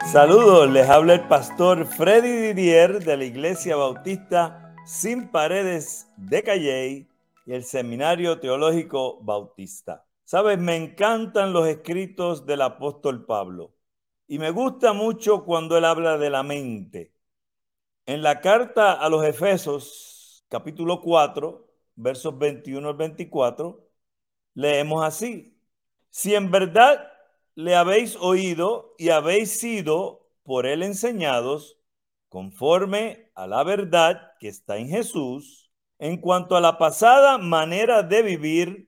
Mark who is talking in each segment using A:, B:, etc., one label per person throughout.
A: Saludos, les habla el pastor Freddy Didier de la Iglesia Bautista Sin Paredes de Calley y el Seminario Teológico Bautista. Sabes, me encantan los escritos del apóstol Pablo y me gusta mucho cuando él habla de la mente. En la carta a los Efesios, capítulo 4, versos 21 al 24, leemos así: si en verdad le habéis oído y habéis sido por él enseñados, conforme a la verdad que está en Jesús, en cuanto a la pasada manera de vivir,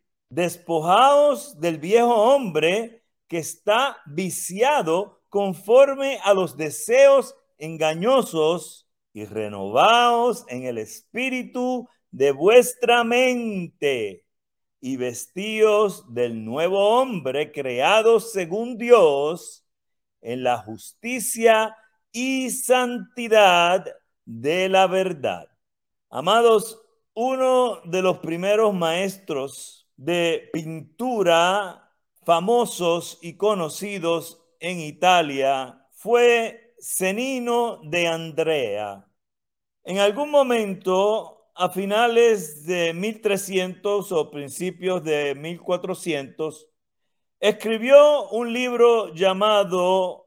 A: despojaos del viejo hombre que está viciado conforme a los deseos engañosos y renovaos en el espíritu de vuestra mente y vestíos del nuevo hombre creado según Dios en la justicia y santidad de la verdad. Amados, uno de los primeros maestros de pintura famosos y conocidos en Italia fue Cennino de Andrea. En algún momento, a finales de 1300 o principios de 1400, escribió un libro llamado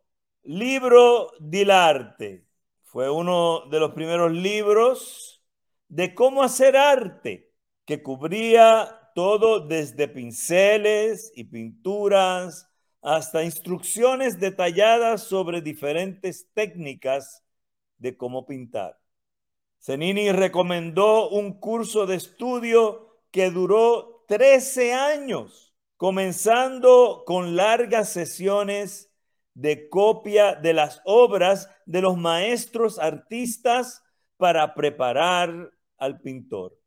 A: Libro dell'Arte. Fue uno de los primeros libros de cómo hacer arte, que cubría todo desde pinceles y pinturas hasta instrucciones detalladas sobre diferentes técnicas de cómo pintar. Cennini recomendó un curso de estudio que duró 13 años, comenzando con largas sesiones de copia de las obras de los maestros artistas para preparar al pintor.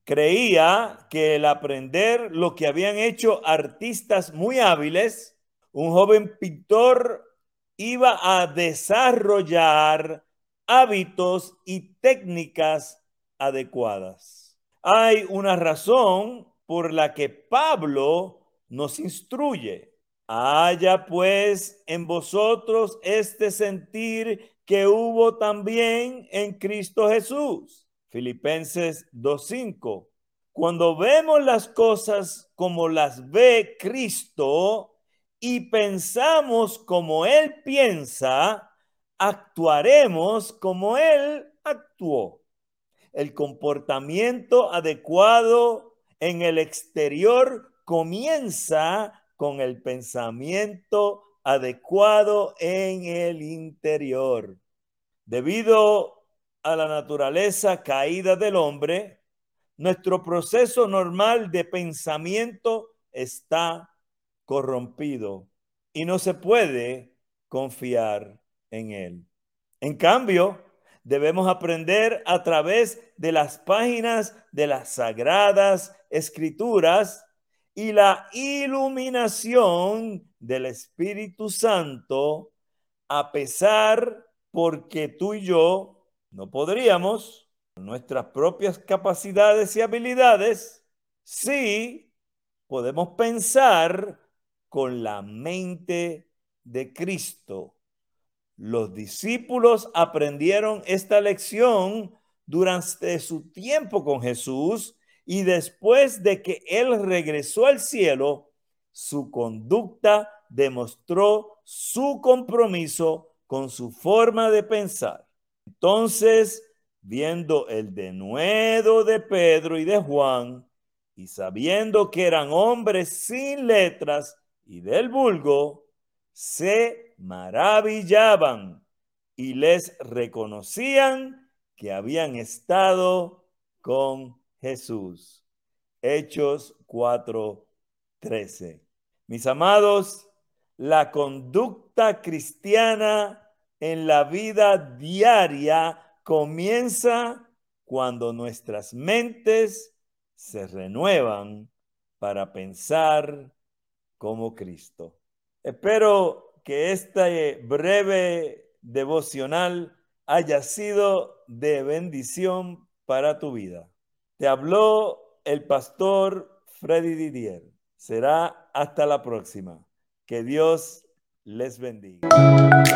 A: Creía que el aprender lo que habían hecho artistas muy hábiles, un joven pintor iba a desarrollar hábitos y técnicas adecuadas. Hay una razón por la que Pablo nos instruye. Haya pues en vosotros este sentir que hubo también en Cristo Jesús. Filipenses 2:5. Cuando vemos las cosas como las ve Cristo y pensamos como Él piensa, actuaremos como Él actuó. El comportamiento adecuado en el exterior comienza con el pensamiento adecuado en el interior. Debido a la naturaleza caída del hombre, nuestro proceso normal de pensamiento está corrompido y no se puede confiar en él. En cambio, debemos aprender a través de las páginas de las Sagradas Escrituras y la iluminación del Espíritu Santo, a pesar porque tú y yo no podríamos, con nuestras propias capacidades y habilidades, sí podemos pensar con la mente de Cristo. Los discípulos aprendieron esta lección durante su tiempo con Jesús y después de que Él regresó al cielo, su conducta demostró su compromiso con su forma de pensar. Entonces, viendo el denuedo de Pedro y de Juan, y sabiendo que eran hombres sin letras y del vulgo, se maravillaban y les reconocían que habían estado con Jesús. Hechos 4:13. Mis amados, la conducta cristiana en la vida diaria comienza cuando nuestras mentes se renuevan para pensar como Cristo. Espero que este breve devocional haya sido de bendición para tu vida. Te habló el pastor Freddy Didier. Será hasta la próxima. Que Dios les bendiga.